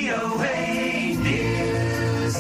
VOA News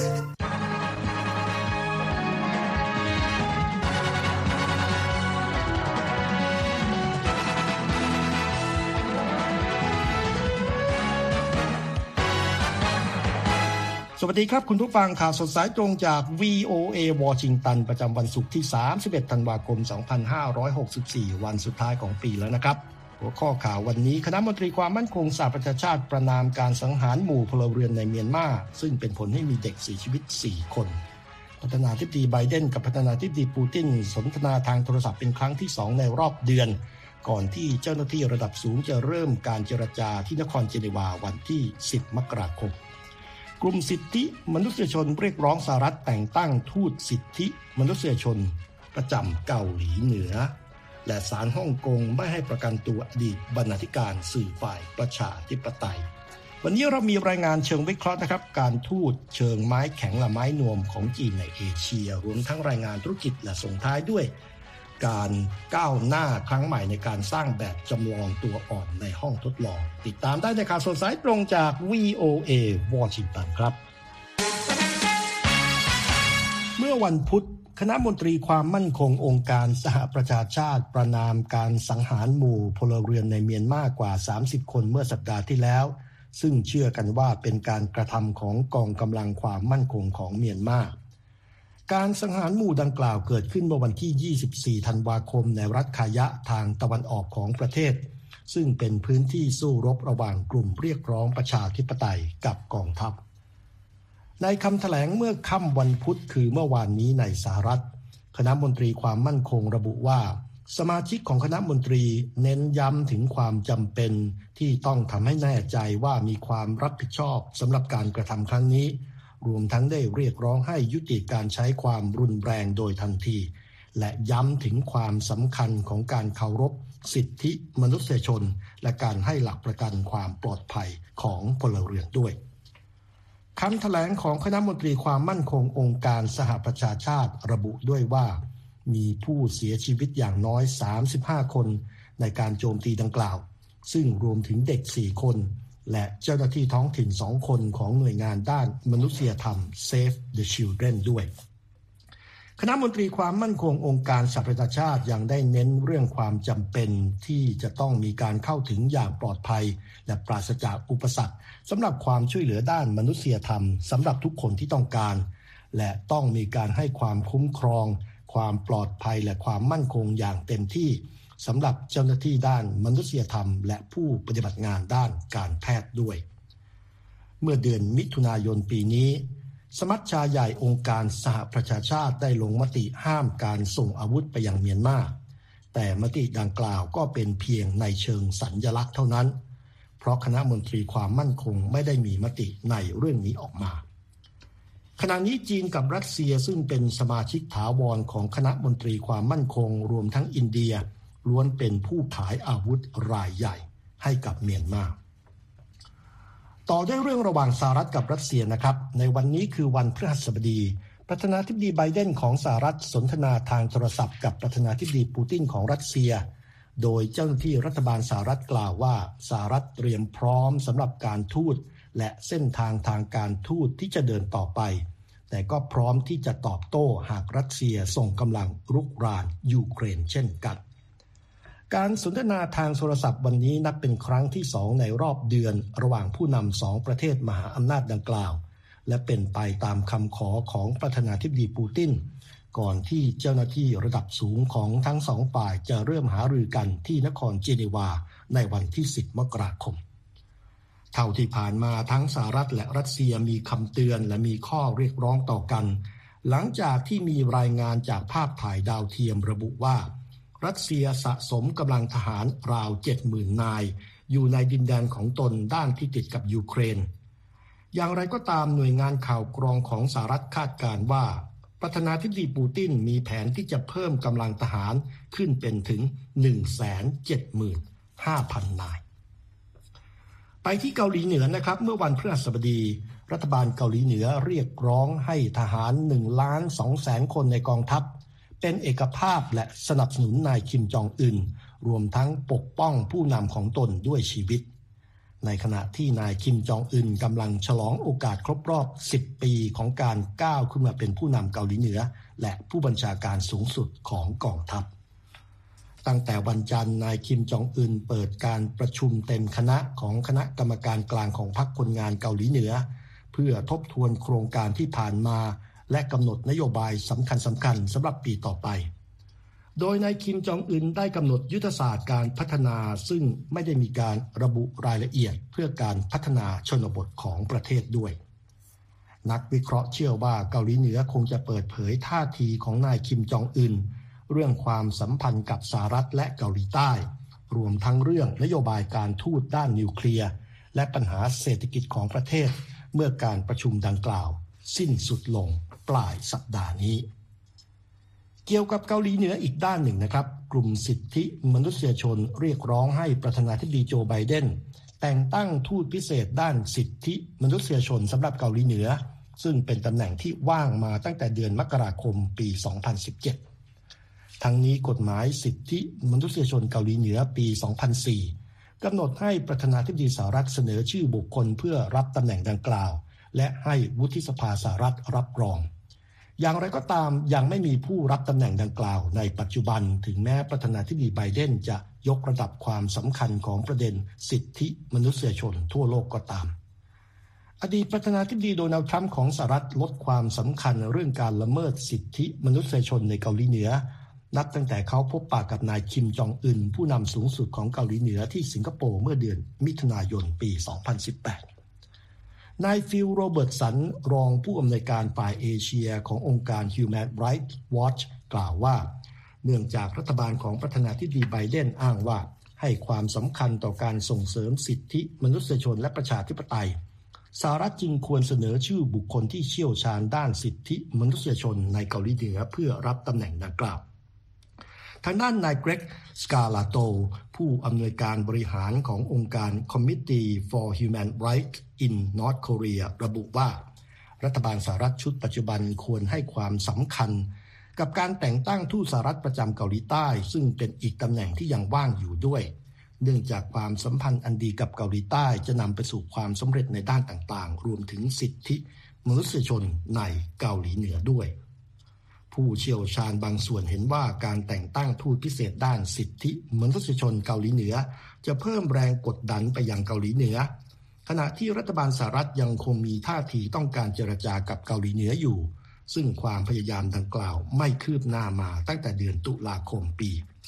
สวัสดีครับคุณผู้ฟังข่าวสดสายตรงจาก VOA วอชิงตันประจำวันศุกร์ที่31ธันวาคม2564วันสุดท้ายของปีแล้วนะครับหัวข้อข่าววันนี้คณะมนตรีความมั่นคงสหประชาชาติประณามการสังหารหมู่พลเรือนในเมียนมาซึ่งเป็นผลให้มีเด็กเสียชีวิต4คนประธานาธิบดีไบเดนกับประธานาธิบดีปูตินสนทนาทางโทรศัพท์เป็นครั้งที่2ในรอบเดือนก่อนที่เจ้าหน้าที่ระดับสูงจะเริ่มการเจรจาที่นครเจนีวาวันที่10มกราคมกลุ่มสิทธิมนุษยชนเรียกร้องสหรัฐแต่งตั้งทูตสิทธิมนุษยชนประจำเกาหลีเหนือและศาลฮ่องกงไม่ให้ประกันตัวอดีตบรรณาธิการสื่อฝ่ายประชาธิปไตยวันนี้เรามีรายงานเชิงวิเคราะห์นะครับการทูตเชิงไม้แข็งและไม้นวมของจีนในเอเชียรวมทั้งรายงานธุรกิจและส่งท้ายด้วยการก้าวหน้าครั้งใหม่ในการสร้างแบบจำลองตัวอ่อนในห้องทดลองติดตามได้ในข่าวสดสายตรงจาก VOA วอชิงตันครับเมื่อวันพุธคณะมนตรีความมั่นคงองค์การสหประชาชาติประณามการสังหารหมู่พลเรือนในเมียนมากว่า30คนเมื่อสัปดาห์ที่แล้วซึ่งเชื่อกันว่าเป็นการกระทำของกองกำลังความมั่นคงของเมียนมาการสังหารหมู่ดังกล่าวเกิดขึ้นเมื่อวันที่24ธันวาคมในรัฐคายะทางตะวันออกของประเทศซึ่งเป็นพื้นที่สู้รบระหว่างกลุ่มเรียกร้องประชาธิปไตยกับกองทัพในคำแถลงเมื่อค่ำวันพุธคือเมื่อวานนี้ในสหรัฐคณะมนตรีความมั่นคงระบุว่าสมาชิกของคณะมนตรีเน้นย้ำถึงความจำเป็นที่ต้องทำให้แน่ใจว่ามีความรับผิดชอบสำหรับการกระทำครั้งนี้รวมทั้งได้เรียกร้องให้ยุติการใช้ความรุนแรงโดยทันทีและย้ำถึงความสำคัญของการเคารพสิทธิมนุษยชนและการให้หลักประกันความปลอดภัยของพลเรือนด้วยคำแถลงของคณะมนตรีความมั่นคงองค์การสหประชาชาติระบุด้วยว่ามีผู้เสียชีวิตอย่างน้อย35คนในการโจมตีดังกล่าวซึ่งรวมถึงเด็ก4คนและเจ้าหน้าที่ท้องถิ่น2คนของหน่วยงานด้านมนุษยธรรม Save the Children ด้วยคณะมนตรีความมั่นคงองค์การสหประชาชาติยังได้เน้นเรื่องความจำเป็นที่จะต้องมีการเข้าถึงอย่างปลอดภัยและปราศจากอุปสรรคสำหรับความช่วยเหลือด้านมนุษยธรรมสำหรับทุกคนที่ต้องการและต้องมีการให้ความคุ้มครองความปลอดภัยและความมั่นคงอย่างเต็มที่สำหรับเจ้าหน้าที่ด้านมนุษยธรรมและผู้ปฏิบัติงานด้านการแพทย์ด้วยเมื่อเดือนมิถุนายนปีนี้สมัชชาใหญ่องค์การสหประชาชาติได้ลงมติห้ามการส่งอาวุธไปยังเมียนมาแต่มติดังกล่าวก็เป็นเพียงในเชิงสัญลักษณ์เท่านั้นเพราะคณะมนตรีความมั่นคงไม่ได้มีมติในเรื่องนี้ออกมาขณะนี้จีนกับรัสเซียซึ่งเป็นสมาชิกถาวรของคณะมนตรีความมั่นคงรวมทั้งอินเดียล้วนเป็นผู้ขายอาวุธรายใหญ่ให้กับเมียนมาต่อด้วยเรื่องระหว่างสหรัฐกับรัสเซียนะครับในวันนี้คือวันพฤหัสบดีประธานาธิบดีไบเดนของสหรัฐสนทนาทางโทรศัพท์กับประธานาธิบดีปูตินของรัสเซียโดยเจ้าหน้าที่รัฐบาลสหรัฐกล่าวว่าสหรัฐเตรียมพร้อมสำหรับการทูตและเส้นทางทางการทูตที่จะเดินต่อไปแต่ก็พร้อมที่จะตอบโต้หากรัสเซียส่งกำลังรุกรานยูเครนเช่นกันการสนทนาทางโทรศัพท์วันนี้นับเป็นครั้งที่2ในรอบเดือนระหว่างผู้นำ2ประเทศมหาอำนาจดังกล่าวและเป็นไปตามคำขอของประธานาธิบดีปูตินก่อนที่เจ้าหน้าที่ระดับสูงของทั้ง2ฝ่ายจะเริ่มหารือกันที่นครเจนีวาในวันที่10มกราคมเท่าที่ผ่านมาทั้งสหรัฐและรัสเซียมีคำเตือนและมีข้อเรียกร้องต่อกันหลังจากที่มีรายงานจากภาพถ่ายดาวเทียมระบุว่ารัสเซียสะสมกำลังทหารราว 70,000 นายอยู่ในดินแดนของตนด้านที่ติดกับยูเครนอย่างไรก็ตามหน่วยงานข่าวกรองของสหรัฐคาดการณ์ว่าประธานาธิบดีปูตินมีแผนที่จะเพิ่มกำลังทหารขึ้นเป็นถึง 175,000 นายไปที่เกาหลีเหนือนะครับเมื่อวันพฤหัสบดีรัฐบาลเกาหลีเหนือเรียกร้องให้ทหาร 1,200,000 คนในกองทัพเป็นเอกภาพและสนับสนุนนายคิมจองอึนรวมทั้งปกป้องผู้นำของตนด้วยชีวิตในขณะที่นายคิมจองอึนกำลังฉลองโอกาสครบรอบ10 ปีของการก้าวขึ้นมาเป็นผู้นำเกาหลีเหนือและผู้บัญชาการสูงสุดของกองทัพตั้งแต่วันจันทร์นายคิมจองอึนเปิดการประชุมเต็มคณะของคณะกรรมการกลางของพรรคคนงานเกาหลีเหนือเพื่อทบทวนโครงการที่ผ่านมาและกำหนดนโยบายสำคัญสำหรับปีต่อไปโดยนายคิมจองอึนได้กำหนดยุทธศาสตร์การพัฒนาซึ่งไม่ได้มีการระบุรายละเอียดเพื่อการพัฒนาชนบทของประเทศด้วยนักวิเคราะห์เชื่อว่าเกาหลีเหนือคงจะเปิดเผยท่าทีของนายคิมจองอึนเรื่องความสัมพันธ์กับสหรัฐและเกาหลีใต้รวมทั้งเรื่องนโยบายการทูตด้านนิวเคลียร์และปัญหาเศรษฐกิจของประเทศเมื่อการประชุมดังกล่าวสิ้นสุดลงปลายสัปดาห์นี้เกี่ยวกับเกาหลีเหนืออีกด้านหนึ่งนะครับกลุ่มสิทธิมนุษยชนเรียกร้องให้ประธานาธิบดีโจไบเดนแต่งตั้งทูตพิเศษด้านสิทธิมนุษยชนสำหรับเกาหลีเหนือซึ่งเป็นตำแหน่งที่ว่างมาตั้งแต่เดือนมกราคมปี 2017 ทั้งนี้กฎหมายสิทธิมนุษยชนเกาหลีเหนือปี 2004 กำหนดให้ประธานาธิบดีสหรัฐเสนอชื่อบุคคลเพื่อรับตำแหน่งดังกล่าวและให้วุฒิสภาสหรัฐรับรองอย่างไรก็ตามยังไม่มีผู้รับตำแหน่งดังกล่าวในปัจจุบันถึงแม้ประธานาธิบดีไบเดนจะยกระดับความสำคัญของประเด็นสิทธิมนุษยชนทั่วโลกก็ตามอดีตประธานาธิบดีโดนัลด์ทรัมป์ของสหรัฐลดความสำคัญเรื่องการละเมิดสิทธิมนุษยชนในเกาหลีเหนือนับตั้งแต่เขาพบปะกับนายคิมจองอึนผู้นำสูงสุดของเกาหลีเหนือที่สิงคโปร์เมื่อเดือนมิถุนายนปี 2018นายฟิลโรเบิร์ตสันรองผู้อำนวยการฝ่ายเอเชียขององค์การ Human Rights Watch กล่าวว่าเนื่องจากรัฐบาลของประธานาธิบดีไบเดนอ้างว่าให้ความสำคัญต่อการส่งเสริมสิทธิมนุษยชนและประชาธิปไตยสหรัฐจึงควรเสนอชื่อบุคคลที่เชี่ยวชาญด้านสิทธิมนุษยชนในเกาหลีเหนือเพื่อรับตำแหน่งดังกล่าวทางด้านนายเกรกสกาลาโตผู้อำนวยการบริหารขององค์การ Committee for Human Rights in North Korea ระบุว่ารัฐบาลสหรัฐชุดปัจจุบันควรให้ความสำคัญกับการแต่งตั้งทูตสหรัฐประจำเกาหลีใต้ซึ่งเป็นอีกตำแหน่งที่ยังว่างอยู่ด้วยเนื่องจากความสัมพันธ์อันดีกับเกาหลีใต้จะนำไปสู่ความสำเร็จในด้านต่างๆรวมถึงสิทธิมนุษยชนในเกาหลีเหนือด้วยผู้เชี่ยวชาญบางส่วนเห็นว่าการแต่งตั้งทูตพิเศษด้านสิทธิมนุษยชนเกาหลีเหนือจะเพิ่มแรงกดดันไปยังเกาหลีเหนือขณะที่รัฐบาลสหรัฐยังคงมีท่าทีต้องการเจรจากับเกาหลีเหนืออยู่ซึ่งความพยายามดังกล่าวไม่คืบหน้ามาตั้งแต่เดือนตุลาคมปี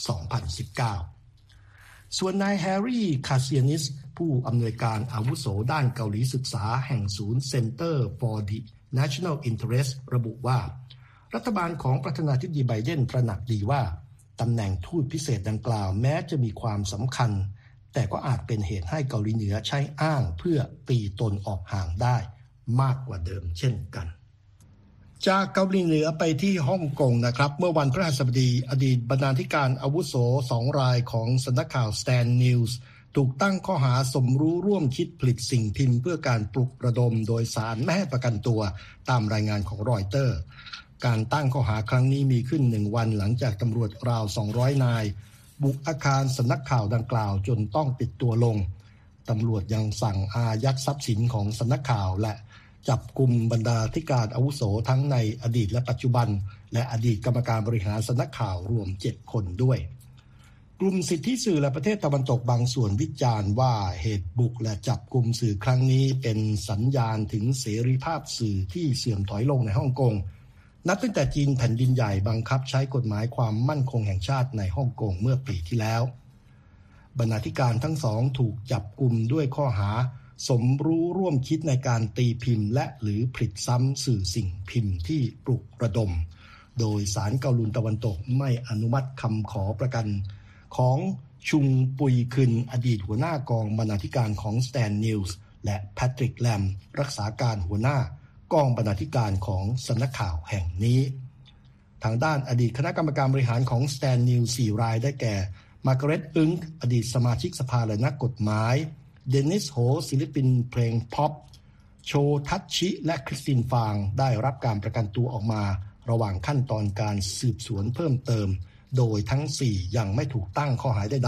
2019 ส่วนนายแฮร์รี่คาเซียนิสผู้อำนวยการอาวุโสด้านเกาหลีศึกษาแห่งศูนย์ Center for the National Interest ระบุว่ารัฐบาลของประธานาธิบดีไบเดนตระหนักดีว่าตำแหน่งทูตพิเศษดังกล่าวแม้จะมีความสำคัญแต่ก็อาจเป็นเหตุให้เกาหลีเหนือใช้อ้างเพื่อตีตนออกห่างได้มากกว่าเดิมเช่นกันจากเกาหลีเหนือไปที่ฮ่องกงนะครับเมื่อวันพฤหัสบดีอดีตบรรณาธิการอาวุโส2 รายของสำนักข่าว Stand News ถูกตั้งข้อหาสมรู้ร่วมคิดผลิตสิ่งพิมพ์เพื่อการปลุกระดมโดยศาลไม่ให้ประกันตัวตามรายงานของรอยเตอร์การตั้งข้อหาครั้งนี้มีขึ้น1 วันหลังจากตำรวจราว200 นายบุกอาคารสำนักข่าวดังกล่าวจนต้องปิดตัวลงตำรวจยังสั่งอายัดทรัพย์สินของสำนักข่าวและจับกุมบรรณาธิการอาวุโสทั้งในอดีตและปัจจุบันและอดีตกรรมการบริหารสำนักข่าวรวม7 คนด้วยกลุ่มสิทธิสื่อและประเทศตะวันตกบางส่วนวิจารณ์ว่าเหตุบุกและจับกุมสื่อครั้งนี้เป็นสัญญาณถึงเสรีภาพสื่อที่เสื่อมถอยลงในฮ่องกงนับตั้งแต่จีนแผ่นดินใหญ่บังคับใช้กฎหมายความมั่นคงแห่งชาติในฮ่องกงเมื่อปีที่แล้วบรรณาธิการทั้งสองถูกจับกุมด้วยข้อหาสมรู้ร่วมคิดในการตีพิมพ์และหรือผลิตซ้ำสื่อสิ่งพิมพ์ที่ปลุกระดมโดยศาลเกาหลีตะวันตกไม่อนุมัติคำขอประกันของชุงปุยคึนอดีตหัวหน้ากองบรรณาธิการของ Stand News และแพทริกแลมรักษาการหัวหน้ากองบรรณาธิการของสำนักข่าวแห่งนี้ทางด้านอดีตคณะกรรมการบริหารของ Stand News 4 รายได้แก่มาร์กาเร็ตอึ้งอดีตสมาชิกสภาและนักกฎหมายเดนิสโฮศิลปินเพลงพ็อปโชทัชชิและคริสตินฟางได้รับการประกันตัวออกมาระหว่างขั้นตอนการสืบสวนเพิ่มเติมโดยทั้ง4ยังไม่ถูกตั้งข้อหาใด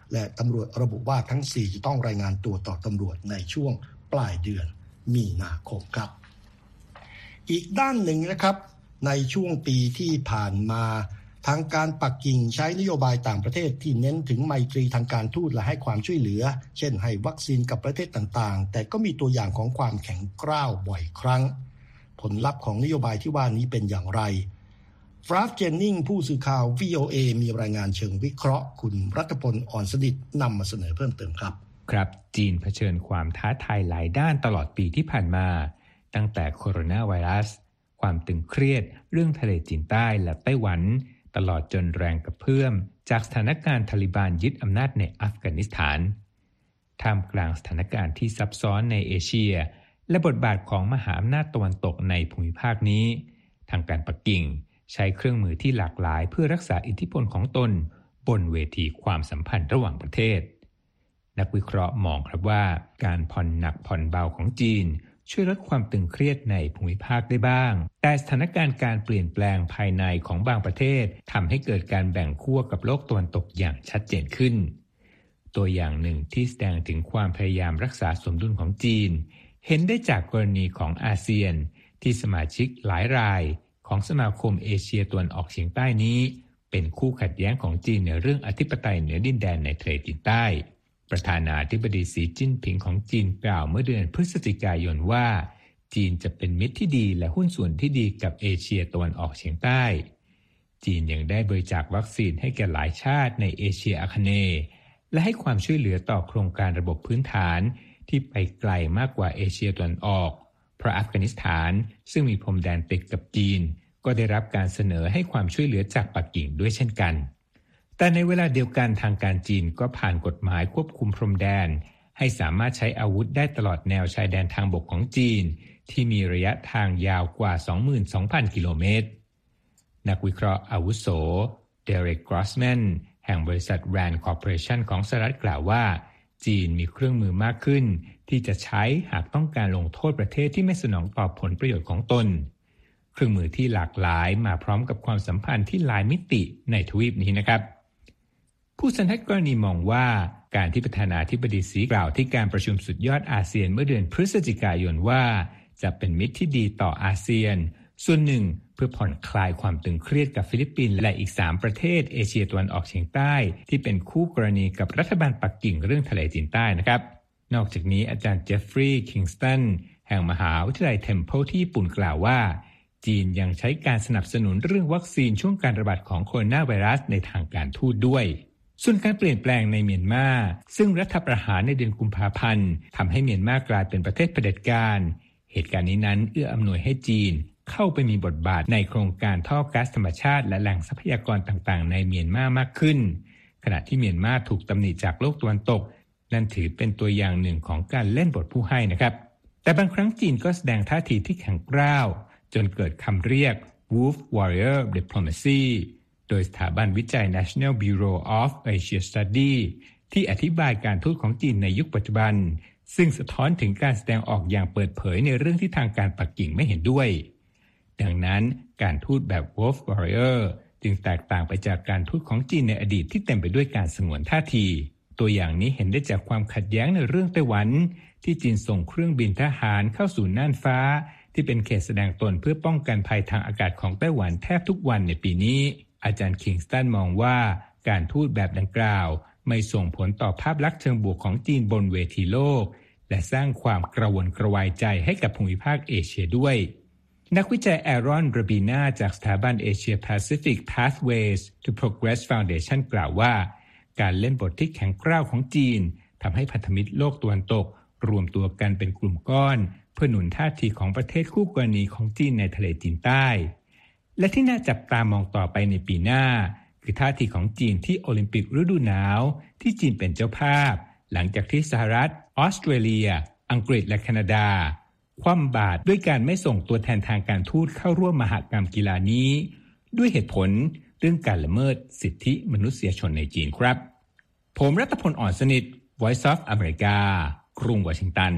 และตำรวจระบุว่าทั้ง4จะต้องรายงานตัวต่อตำรวจในช่วงปลายเดือนมีนาคมครับอีกด้านหนึ่งนะครับในช่วงปีที่ผ่านมาทางการปักกิ่งใช้นโยบายต่างประเทศที่เน้นถึงไมตรีทางการทูตและให้ความช่วยเหลือเช่นให้วัคซีนกับประเทศต่างๆแต่ก็มีตัวอย่างของความแข็งกร้าวบ่อยครั้งผลลัพธ์ของนโยบายที่ว่านี้เป็นอย่างไรฟราฟเจนนิงผู้สื่อข่าว VOA มีรายงานเชิงวิเคราะห์คุณรัตพล อ่อนสนิทนำมาเสนอเพิ่มเติมครับครับจีนเผชิญความท้าทายหลายด้านตลอดปีที่ผ่านมาตั้งแต่โคโรนาไวรัสความตึงเครียดเรื่องทะเลจีนใต้และไต้หวันตลอดจนแรงกระเพื่อมจากสถานการณ์ทาลิบานยึดอำนาจในอัฟกานิสถานท่ามกลางสถานการณ์ที่ซับซ้อนในเอเชียและบทบาทของมหาอำนาจตะวันตกในภูมิภาคนี้ทางการปักกิ่งใช้เครื่องมือที่หลากหลายเพื่อรักษาอิทธิพลของตนบนเวทีความสัมพันธ์ระหว่างประเทศนักวิเคราะห์มองครับว่าการผ่อนหนักผ่อนเบาของจีนช่วยลดความตึงเครียดในภูมิภาคได้บ้างแต่สถานการณ์การเปลี่ยนแปลงภายในของบางประเทศทำให้เกิดการแบ่งขั้วกับโลกตะวันตกอย่างชัดเจนขึ้นตัวอย่างหนึ่งที่แสดงถึงความพยายามรักษาสมดุลของจีนเห็นได้จากกรณีของอาเซียนที่สมาชิกหลายรายของสมาคมเอเชียตะวันออกเฉียงใต้นี้เป็นคู่ขัดแย้งของจีนในเรื่องอธิปไตยเหนือดินแดนในทะเลจีนใต้ประธานาธิบดีสีจิ้นผิงของจีนกล่าวเมื่อเดือนพฤศจิกายนว่าจีนจะเป็นมิตรที่ดีและหุ้นส่วนที่ดีกับเอเชียตะวันออกเฉียงใต้จีนยังได้บริจาควัคซีนให้แก่หลายชาติในเอเชียอาคเนย์และให้ความช่วยเหลือต่อโครงการระบบพื้นฐานที่ไปไกลมากกว่าเอเชียตะวันออกเพราะอัฟกานิสถานซึ่งมีพรมแดนติดกับจีนก็ได้รับการเสนอให้ความช่วยเหลือจากปักกิ่งด้วยเช่นกันแต่ในเวลาเดียวกันทางการจีนก็ผ่านกฎหมายควบคุมพรมแดนให้สามารถใช้อาวุธได้ตลอดแนวชายแดนทางบกของจีนที่มีระยะทางยาวกว่า 22,000 กิโลเมตรนักวิเคราะห์อาวุโสเดเรก กรอสแมนแห่งบริษัท RAND Corporation ของสหรัฐกล่าวว่าจีนมีเครื่องมือมากขึ้นที่จะใช้หากต้องการลงโทษประเทศที่ไม่สนองตอบผลประโยชน์ของตนเครื่องมือที่หลากหลายมาพร้อมกับความสัมพันธ์ที่หลายมิติในทวีปนี้นะครับผู้สันทัดกรณีมองว่าการที่ประธานาธิบดีสีกล่าวที่การประชุมสุดยอดอาเซียนเมื่อเดือนพฤศจิกายนว่าจะเป็นมิตรที่ดีต่ออาเซียนส่วนหนึ่งเพื่อผ่อนคลายความตึงเครียดกับฟิลิปปินส์และอีก3ประเทศเอเชียตะวันออกเฉียงใต้ที่เป็นคู่กรณีกับรัฐบาลปักกิ่งเรื่องทะเลจีนใต้นะครับนอกจากนี้อาจารย์เจฟฟรีย์ คิงสตันแห่งมหาวิทยาลัยเทมเพิลที่ญี่ปุ่นกล่าวว่าจีนยังใช้การสนับสนุนเรื่องวัคซีนช่วงการระบาดของโคโรนาไวรัสในทางการทูตด้วยส่วนการเปลี่ยนแปลงในเมียนมาซึ่งรัฐประหารในเดือนกุมภาพันธ์ทำให้เมียนมากลายเป็นประเทศเผด็จการเหตุการณ์นี้นั้นเอื้ออำนวยให้จีนเข้าไปมีบทบาทในโครงการท่อก๊าซธรรมชาติและแหล่งทรัพยากรต่างๆในเมียนมามากขึ้นขณะที่เมียนมาถูกตำหนิจากโลกตะวันตกนั่นถือเป็นตัวอย่างหนึ่งของการเล่นบทผู้ให้นะครับแต่บางครั้งจีนก็แสดงท่าทีที่แข็งกร้าวจนเกิดคำเรียก Wolf Warrior Diplomacy โดยสถาบันวิจัย National Bureau of Asia Study ที่อธิบายการทูตของจีนในยุคปัจจุบันซึ่งสะท้อนถึงการแสดงออกอย่างเปิดเผยในเรื่องที่ทางการปักกิ่งไม่เห็นด้วยดังนั้นการทูตแบบ Wolf Warrior จึงแตกต่างไปจากการทูตของจีนในอดีตที่เต็มไปด้วยการสงวนท่าทีตัวอย่างนี้เห็นได้จากความขัดแย้งในเรื่องไต้หวันที่จีนส่งเครื่องบินทหารเข้าสู่น่านฟ้าที่เป็นเขตแสดงตนเพื่อป้องกันภัยทางอากาศของไต้หวันแทบทุกวันในปีนี้อาจารย์คิงสตันมองว่าการทูตแบบดังกล่าวไม่ส่งผลต่อภาพลักษณ์เชิงบวกของจีนบนเวทีโลกและสร้างความกระวนกระวายใจให้กับภูมิภาคเอเชียด้วยนักวิจัยแอรอนราบีนาจากสถาบัน Asia Pacific Pathways to Progress Foundation กล่าวว่าการเล่นบทที่แข็งกร้าวของจีนทำให้พันธมิตรโลกตะวันตกรวมตัวกันเป็นกลุ่มก้อนเพื่อหนุนท่าทีของประเทศคู่กรณีของจีนในทะเลจีนใต้และที่น่าจับตามองต่อไปในปีหน้าคือท่าทีของจีนที่โอลิมปิกฤดูหนาวที่จีนเป็นเจ้าภาพหลังจากที่สหรัฐออสเตรเลียอังกฤษและแคนาดาคว่ำบาตรด้วยการไม่ส่งตัวแทนทางการทูตเข้าร่วมมหกรรมกีฬานี้ด้วยเหตุผลเรื่องการละเมิดสิทธิมนุษยชนในจีนครับผมรัตพล อ่อนสนิท Voice of America กรุงวอชิงตัน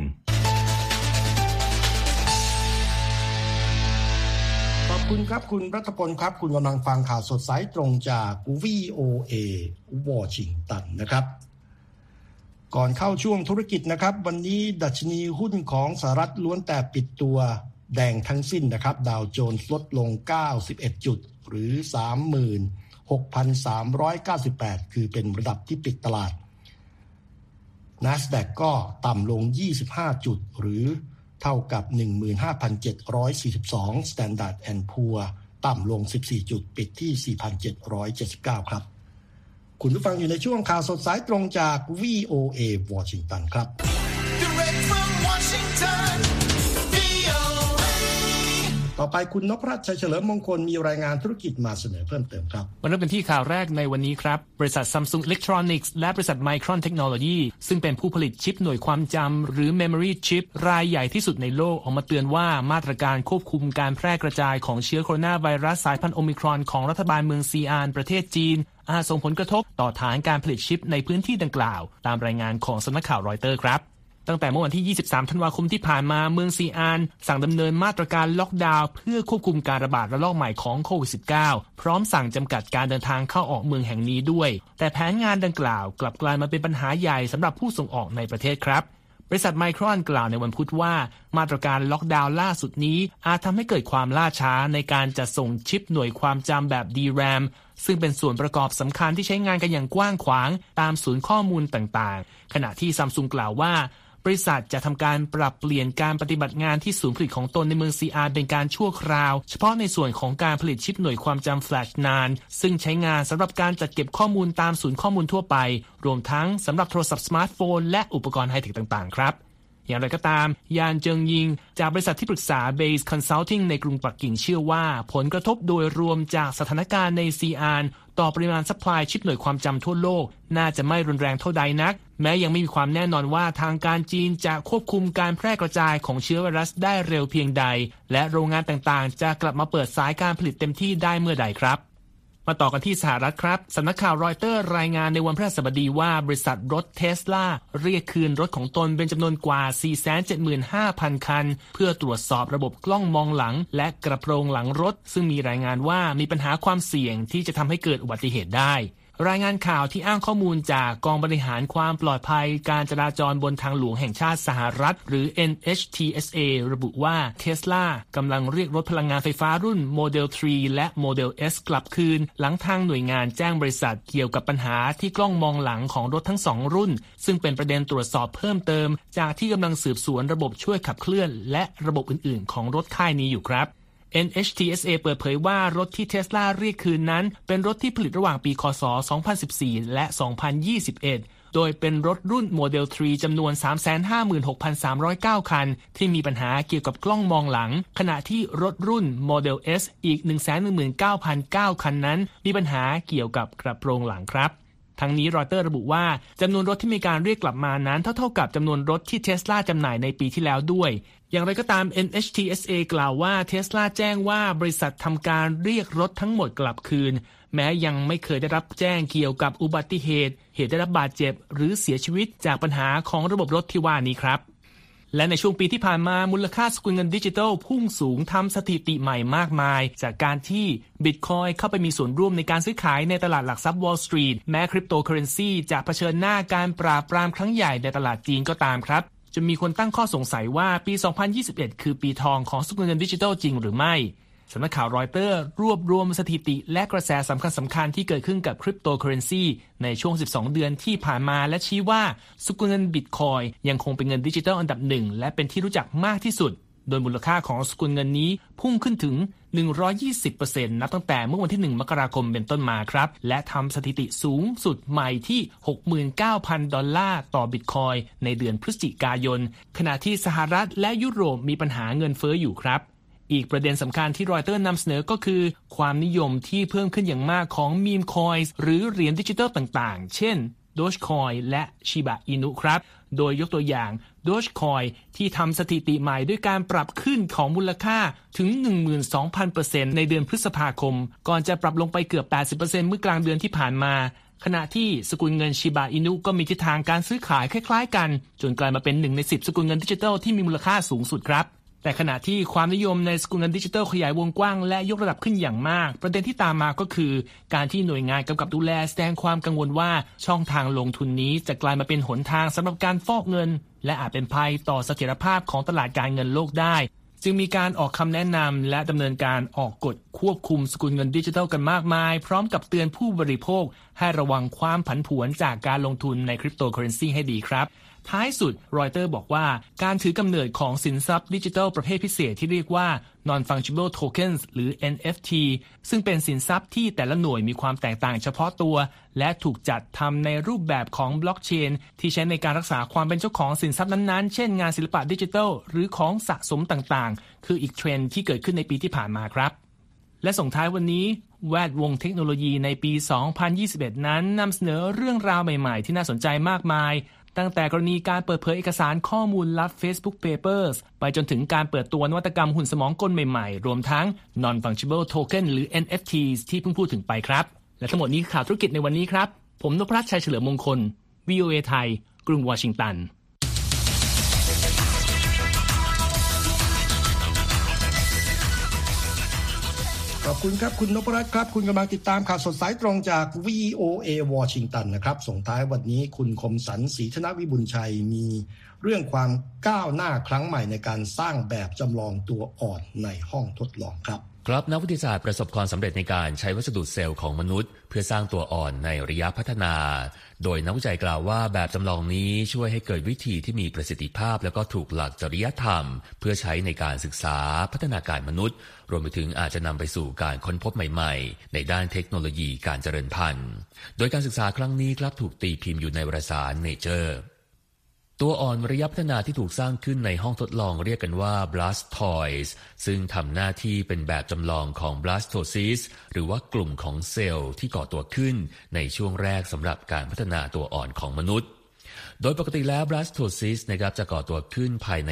ขอบคุณครับคุณรัตพลครับคุณกำลังฟังข่าวสดสายตรงจาก VOA วอชิงตันนะครับก่อนเข้าช่วงธุรกิจนะครับวันนี้ดัชนีหุ้นของสหรัฐล้วนแต่ปิดตัวแดงทั้งสิ้นนะครับดาวโจนส์ลดลง91จุดหรือ 36,398 คือเป็นระดับที่ปิดตลาด NASDAQ ก็ต่ำลง25จุดหรือเท่ากับ 15,742 Standard & Poor ต่ำลง14จุดปิดที่ 4,779 ครับคุณผู้ฟังอยู่ในช่วงข่าวสดสายตรงจาก VOA วอชิงตันครับ Direct from Washington, VOA. ต่อไปคุณนพรัตน์ชัยเฉลิมมงคลมีรายงานธุรกิจมาเสนอเพิ่มเติมครับมาเริ่มกันที่ข่าวแรกในวันนี้ครับบริษัท Samsung Electronics และบริษัท Micron Technology ซึ่งเป็นผู้ผลิตชิปหน่วยความจำหรือ Memory Chip รายใหญ่ที่สุดในโลกออกมาเตือนว่ามาตรการควบคุมการแพร่กระจายของเชื้อโคโรนาไวรัสสายพันธุ์โอมิครอนของรัฐบาลเมืองซีอานประเทศจีนอาจส่งผลกระทบต่อฐานการผลิตชิปในพื้นที่ดังกล่าวตามรายงานของสำนักข่าวรอยเตอร์ครับตั้งแต่เมื่อวันที่23ธันวาคมที่ผ่านมาเมืองซีอานสั่งดำเนินมาตรการล็อกดาวน์เพื่อควบคุมการระบาดระลอกใหม่ของโควิด -19 พร้อมสั่งจำกัดการเดินทางเข้าออกเมืองแห่งนี้ด้วยแต่แผนงานดังกล่าวกลับกลายมาเป็นปัญหาใหญ่สำหรับผู้ส่งออกในประเทศครับบริษัทไมครอนกล่าวในวันพุธว่ามาตรการล็อกดาวน์ล่าสุดนี้อาจทำให้เกิดความล่าช้าในการจัดส่งชิปหน่วยความจำแบบ DRAM ซึ่งเป็นส่วนประกอบสำคัญที่ใช้งานกันอย่างกว้างขวางตามศูนย์ข้อมูลต่างๆขณะที่ Samsung กล่าวว่าบริษัทจะทำการปรับเปลี่ยนการปฏิบัติงานที่ศูนย์ผลิตของตนในเมืองซีอาร์เป็นการชั่วคราวเฉพาะในส่วนของการผลิตชิปหน่วยความจำแฟลชนานซึ่งใช้งานสำหรับการจัดเก็บข้อมูลตามศูนย์ข้อมูลทั่วไปรวมทั้งสำหรับโทรศัพท์สมาร์ทโฟนและอุปกรณ์ไฮเทคต่างๆครับอย่างไรก็ตามยานเจิงยิงจากบริษัทที่ปรึกษา Base Consulting ในกรุงปักกิ่งเชื่อว่าผลกระทบโดยรวมจากสถานการณ์ในซีอานต่อปริมาณซัพพลายชิปหน่วยความจำทั่วโลกน่าจะไม่รุนแรงเท่าใดนักแม้ยังไม่มีความแน่นอนว่าทางการจีนจะควบคุมการแพร่กระจายของเชื้อไวรัสได้เร็วเพียงใดและโรงงานต่างๆจะกลับมาเปิดสายการผลิตเต็มที่ได้เมื่อใดครับมาต่อกันที่สหรัฐครับสำนักข่าวรอยเตอร์รายงานในวันพฤหัสบดีว่าบริษัทรถเทสลาเรียกคืนรถของตนเป็นจำนวนกว่า 475,000 คันเพื่อตรวจสอบระบบกล้องมองหลังและกระโปรงหลังรถซึ่งมีรายงานว่ามีปัญหาความเสี่ยงที่จะทำให้เกิดอุบัติเหตุได้รายงานข่าวที่อ้างข้อมูลจากกองบริหารความปลอดภัยการจราจรบนทางหลวงแห่งชาติสหรัฐหรือ NHTSA ระบุว่า Tesla กำลังเรียกรถพลังงานไฟฟ้ารุ่น Model 3 และ Model S กลับคืนหลังทางหน่วยงานแจ้งบริษัทเกี่ยวกับปัญหาที่กล้องมองหลังของรถทั้ง2รุ่นซึ่งเป็นประเด็นตรวจสอบเพิ่มเติมจากที่กำลังสืบสวนระบบช่วยขับเคลื่อนและระบบอื่นๆของรถค่ายนี้อยู่ครับNHTSA เปิดเผยว่ารถที่ Tesla เรียกคืนนั้นเป็นรถที่ผลิตระหว่างปีคศ 2014 และ 2021 โดยเป็นรถรุ่น Model 3 จำนวน 356,309 คันที่มีปัญหาเกี่ยวกับกล้องมองหลังขณะที่รถรุ่น Model S อีก 119,009 คันนั้นมีปัญหาเกี่ยวกับกระโปรงหลังครับทั้งนี้รอยเตอร์ระบุว่าจำนวนรถที่มีการเรียกกลับมานั้นเท่ากับจำนวนรถที่ Tesla จำหน่ายในปีที่แล้วด้วยอย่างไรก็ตาม NHTSA กล่าวว่า Tesla แจ้งว่าบริษัททำการเรียกรถทั้งหมดกลับคืนแม้ยังไม่เคยได้รับแจ้งเกี่ยวกับอุบัติเหตุได้รับบาดเจ็บหรือเสียชีวิตจากปัญหาของระบบรถที่ว่านี้ครับและในช่วงปีที่ผ่านมามูลค่าสกุลเงินดิจิทัลพุ่งสูงทำสถิติใหม่มากมายจากการที่ Bitcoin เข้าไปมีส่วนร่วมในการซื้อขายในตลาดหลักทรัพย์ Wall Street แม้คริปโตเคอเรนซีจะเผชิญหน้าการปราบปรามครั้งใหญ่ในตลาดจีนก็ตามครับจนมีคนตั้งข้อสงสัยว่าปี 2021 คือปีทองของสกุลเงินดิจิทัลจริงหรือไม่สำนักข่าวรอยเตอร์รวบรวมสถิติและกระแสสำคัญที่เกิดขึ้นกับคริปโตเคอเรนซีในช่วง12เดือนที่ผ่านมาและชี้ว่าสกุลเงิน Bitcoin ยังคงเป็นเงินดิจิทัลอันดับ1และเป็นที่รู้จักมากที่สุดโดยมูลค่าของสกุลเงินนี้พุ่งขึ้นถึง 120% นับตั้งแต่เมื่อวันที่1มกราคมเป็นต้นมาครับและทำสถิติสูงสุดใหม่ที่ $69,000 ต่อ Bitcoin ในเดือนพฤศจิกายนขณะที่สหรัฐและยุโรปมีปัญหาเงินเฟ้ออยู่ครับอีกประเด็นสำคัญที่รอยเตอร์นำเสนอก็คือความนิยมที่เพิ่มขึ้นอย่างมากของมีมคอยน์หรือเหรียญดิจิทัลต่างๆเช่น Dogecoin และ Shiba Inu ครับโดยยกตัวอย่าง Dogecoin ที่ทำสถิติใหม่ด้วยการปรับขึ้นของมูลค่าถึง 12,000% ในเดือนพฤษภาคมก่อนจะปรับลงไปเกือบ 80% เมื่อกลางเดือนที่ผ่านมาขณะที่สกุลเงิน Shiba Inu ก็มีทิศทางการซื้อขายคล้ายๆกันจนกลายมาเป็น1ใน10สกุลเงินดิจิทัลที่มีมูลค่าสูงสุดครับแต่ขณะที่ความนิยมในสกุลเงินดิจิทัลขยายวงกว้างและยกระดับขึ้นอย่างมากประเด็นที่ตามมาก็คือการที่หน่วยงานกำกับดูแลแสดงความกังวลว่าช่องทางลงทุนนี้จะกลายมาเป็นหนทางสำหรับการฟอกเงินและอาจเป็นภัยต่อเสถียรภาพของตลาดการเงินโลกได้จึงมีการออกคำแนะนำและดำเนินการออกกฎควบคุมสกุลเงินดิจิทัลกันมากมายพร้อมกับเตือนผู้บริโภคให้ระวังความผันผวนจากการลงทุนในคริปโตเคอเรนซีให้ดีครับท้ายสุดรอยเตอร์บอกว่าการถือกำเนิดของสินทรัพย์ดิจิทัลประเภทพิเศษที่เรียกว่า Non-Fungible Tokens หรือ NFT ซึ่งเป็นสินทรัพย์ที่แต่ละหน่วยมีความแตกต่างเฉพาะตัวและถูกจัดทำในรูปแบบของบล็อกเชนที่ใช้ในการรักษาความเป็นเจ้าของสินทรัพย์นั้นๆเช่นงานศิลปะดิจิทัลหรือของสะสมต่างๆคืออีกเทรนด์ที่เกิดขึ้นในปีที่ผ่านมาครับและส่งท้ายวันนี้แวดวงเทคโนโลยีในปี 2021 นั้นนำเสนอเรื่องราวใหม่ๆที่น่าสนใจมากมายตั้งแต่กรณีการเปิดเผยเอกสารข้อมูลลับ Facebook Papers ไปจนถึงการเปิดตัวนวัตกรรมหุ่นสมองกลใหม่ๆรวมทั้ง Non-Fungible Token หรือ NFTs ที่เพิ่งพูดถึงไปครับและทั้งหมดนี้ข่าวธุรกิจในวันนี้ครับผมนพรัตน์ชัยเฉลิมมงคล VOA ไทยกรุงวอชิงตันขอบคุณครับคุณนพรัตน์ครับคุณกำลังติดตามข่าวสดสายตรงจาก VOA วอชิงตันนะครับส่งท้ายวันนี้คุณคมสันต์ศรีธนวิบุญชัยมีเรื่องความก้าวหน้าครั้งใหม่ในการสร้างแบบจำลองตัวอ่อนในห้องทดลองครับครับนักวิทยาศาสตร์ประสบความสำเร็จในการใช้วัสดุเซลล์ของมนุษย์เพื่อสร้างตัวอ่อนในระยะพัฒนาโดยนักวิจัยกล่าวว่าแบบจำลองนี้ช่วยให้เกิดวิธีที่มีประสิทธิภาพและก็ถูกหลักจริยธรรมเพื่อใช้ในการศึกษาพัฒนาการมนุษย์รวมไปถึงอาจจะนำไปสู่การค้นพบใหม่ๆในด้านเทคโนโลยีการเจริญพันธุ์โดยการศึกษาครั้งนี้ครับถูกตีพิมพ์อยู่ในวารสาร Natureตัวอ่อนระยะพัฒนาที่ถูกสร้างขึ้นในห้องทดลองเรียกกันว่า Blastoids ซึ่งทำหน้าที่เป็นแบบจำลองของ Blastocysts หรือว่ากลุ่มของเซลล์ที่ก่อตัวขึ้นในช่วงแรกสำหรับการพัฒนาตัวอ่อนของมนุษย์โดยปกติแล้ว Blastocysts นะครับจะก่อตัวขึ้นภายใน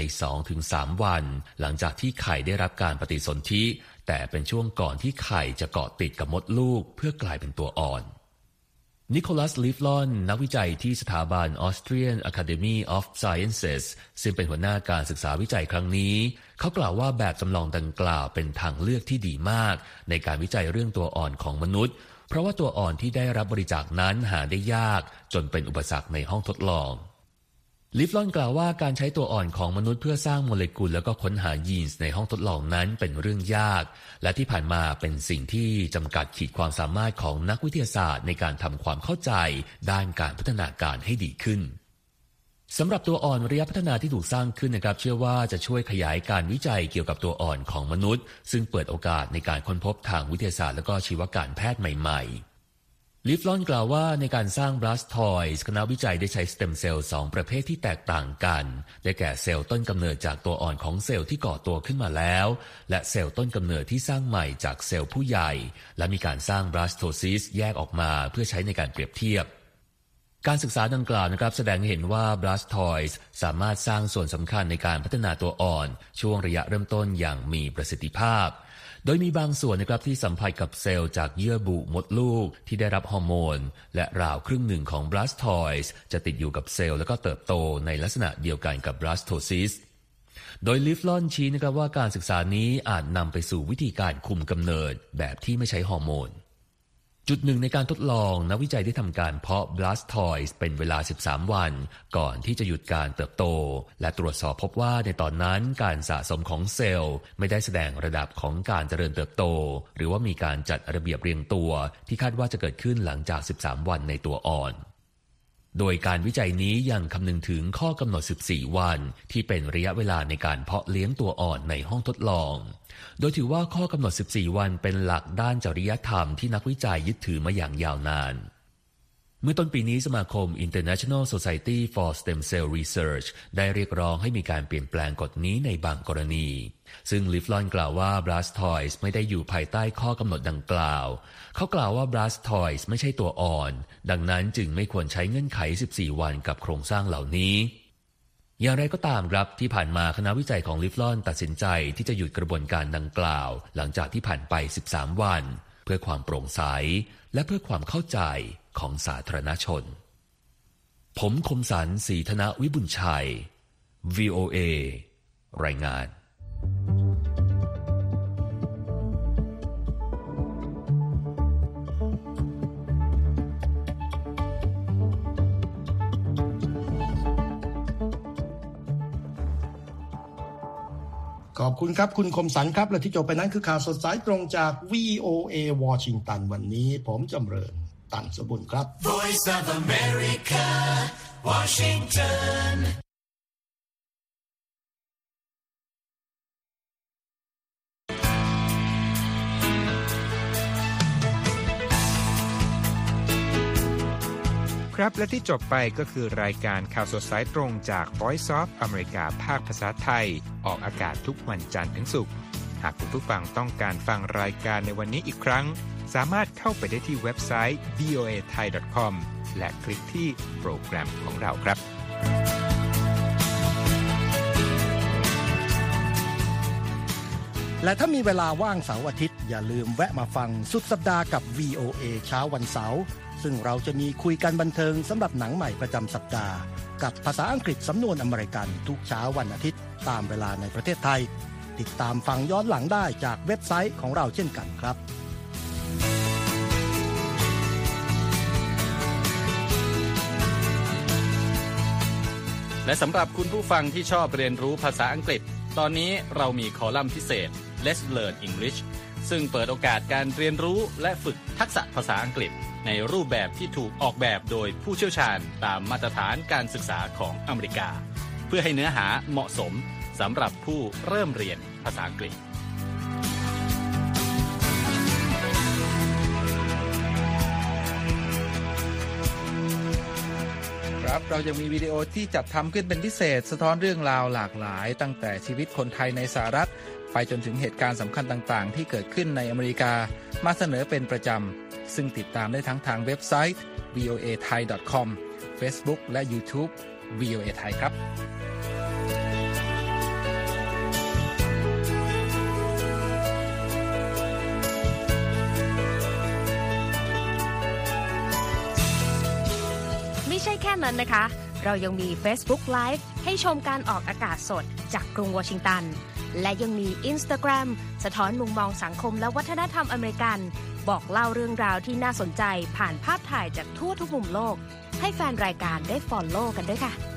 2-3 วันหลังจากที่ไข่ได้รับการปฏิสนธิแต่เป็นช่วงก่อนที่ไข่จะเกาะติดกับมดลูกเพื่อกลายเป็นตัวอ่อนนิโคลัส ลิฟลอนนักวิจัยที่สถาบัน Austrian Academy of Sciences ซึ่งเป็นหัวหน้าการศึกษาวิจัยครั้งนี้เขากล่าวว่าแบบจำลองดังกล่าวเป็นทางเลือกที่ดีมากในการวิจัยเรื่องตัวอ่อนของมนุษย์เพราะว่าตัวอ่อนที่ได้รับบริจาคนั้นหาได้ยากจนเป็นอุปสรรคในห้องทดลองลิฟลอนกล่าวว่าการใช้ตัวอ่อนของมนุษย์เพื่อสร้างโมเลกุลแล้วก็ค้นหายีนส์ในห้องทดลองนั้นเป็นเรื่องยากและที่ผ่านมาเป็นสิ่งที่จำกัดขีดความสามารถของนักวิทยาศาสตร์ในการทำความเข้าใจด้านการพัฒนาการให้ดีขึ้นสำหรับตัวอ่อนระยะพัฒนาที่ถูกสร้างขึ้นนะครับเชื่อว่าจะช่วยขยายการวิจัยเกี่ยวกับตัวอ่อนของมนุษย์ซึ่งเปิดโอกาสในการค้นพบทางวิทยาศาสตร์และก็ชีวการแพทย์ใหม่ๆลิฟลอนกล่าวว่าในการสร้าง Blastoids คณะวิจัยได้ใช้สเต็มเซลล์2ประเภทที่แตกต่างกันได้แก่เซลล์ต้นกำเนิดจากตัวอ่อนของเซลล์ที่ก่อตัวขึ้นมาแล้วและเซลล์ต้นกำเนิดที่สร้างใหม่จากเซลล์ผู้ใหญ่และมีการสร้าง Blastocysts แยกออกมาเพื่อใช้ในการเปรียบเทียบการศึกษาดังกล่าวนะครับแสดงให้เห็นว่า Blastoids สามารถสร้างส่วนสำคัญในการพัฒนาตัวอ่อนช่วงระยะเริ่มต้นอย่างมีประสิทธิภาพโดยมีบางส่วนนะครับที่สัมผัสกับเซลล์จากเยื่อบุมดลูกที่ได้รับฮอร์โมนและราวครึ่งหนึ่งของ Blastoids จะติดอยู่กับเซลล์แล้วก็เติบโตในลักษณะเดียวกันกับ Blastocysts โดยลิฟลอนชี้นะครับว่าการศึกษานี้อาจนำไปสู่วิธีการคุมกำเนิดแบบที่ไม่ใช้ฮอร์โมนจุดหนึ่งในการทดลองนักวิจัยได้ทำการเพาะ Blastoids เป็นเวลา13วันก่อนที่จะหยุดการเติบโตและตรวจสอบพบว่าในตอนนั้นการสะสมของเซลล์ไม่ได้แสดงระดับของการเจริญเติบโตหรือว่ามีการจัดระเบียบเรียงตัวที่คาดว่าจะเกิดขึ้นหลังจาก13วันในตัวอ่อนโดยการวิจัยนี้ยังคำนึงถึงข้อกำหนด14วันที่เป็นระยะเวลาในการเพาะเลี้ยงตัวอ่อนในห้องทดลองโดยถือว่าข้อกำหนด14วันเป็นหลักด้านจริยธรรมที่นักวิจัยยึดถือมาอย่างยาวนานเมื่อต้นปีนี้สมาคม International Society for Stem Cell Research ได้เรียกร้องให้มีการเปลี่ยนแปลงกฎนี้ในบางกรณีซึ่งลิฟลอนกล่าวว่า Blastoids ไม่ได้อยู่ภายใต้ข้อกำหนดดังกล่าวเขากล่าวว่า Blastoids ไม่ใช่ตัวอ่อนดังนั้นจึงไม่ควรใช้เงื่อนไข14วันกับโครงสร้างเหล่านี้อย่างไรก็ตามครับที่ผ่านมาคณะวิจัยของลิฟลอนตัดสินใจที่จะหยุดกระบวนการดังกล่าวหลังจากที่ผ่านไป13วันเพื่อความโปร่งใสและเพื่อความเข้าใจของสาธารณชนผมคมสันต์ ศรีธนวิบุญชัย VOA รายงานขอบคุณครับคุณคมสันครับและที่จบไปนั้นคือข่าวสดสายตรงจาก VOA วอชิงตันวันนี้ผมจำเริญตันสมบุญครับ Voice of America, Washington. ครับและที่จบไปก็คือรายการข่าวสดสายตรงจาก Voice of America ภาคภาษาไทยออกอากาศทุกวันจันทร์ถึงศุกร์หากคุณผู้ฟังต้องการฟังรายการในวันนี้อีกครั้งสามารถเข้าไปได้ที่เว็บไซต์ voathai.com และคลิกที่โปรแกรมของเราครับและถ้ามีเวลาว่างเสาร์อาทิตย์อย่าลืมแวะมาฟังสุดสัปดาห์กับ VOA เช้าวันเสาร์ซึ่งเราจะมีคุยกันบันเทิงสำหรับหนังใหม่ประจำสัปดาห์กับภาษาอังกฤษสำนวนอเมริกันทุกเช้าวันอาทิตย์ตามเวลาในประเทศไทยติดตามฟังย้อนหลังได้จากเว็บไซต์ของเราเช่นกันครับและสำหรับคุณผู้ฟังที่ชอบเรียนรู้ภาษาอังกฤษตอนนี้เรามีคอลัมน์พิเศษ Let's Learn English ซึ่งเปิดโอกาสการเรียนรู้และฝึกทักษะภาษาอังกฤษในรูปแบบที่ถูกออกแบบโดยผู้เชี่ยวชาญตามมาตรฐานการศึกษาของอเมริกาเพื่อให้เนื้อหาเหมาะสมสำหรับผู้เริ่มเรียนภาษาอังกฤษครับเรายังมีวิดีโอที่จัดทำขึ้นเป็นพิเศษสะท้อนเรื่องราวหลากหลายตั้งแต่ชีวิตคนไทยในสหรัฐไปจนถึงเหตุการณ์สำคัญต่างๆที่เกิดขึ้นในอเมริกามาเสนอเป็นประจำซึ่งติดตามได้ทั้งทางเว็บไซต์ voathai.com Facebook และ YouTube VOA Thai ครับไม่ใช่แค่นั้นนะคะเรายังมี Facebook Live ให้ชมการออกอากาศสดจากกรุงวอชิงตันและยังมี Instagram สะท้อนมุมมองสังคมและวัฒนธรรมอเมริกันบอกเล่าเรื่องราวที่น่าสนใจผ่านภาพถ่ายจากทั่วทุกมุมโลกให้แฟนรายการได้ follow กันด้วยค่ะ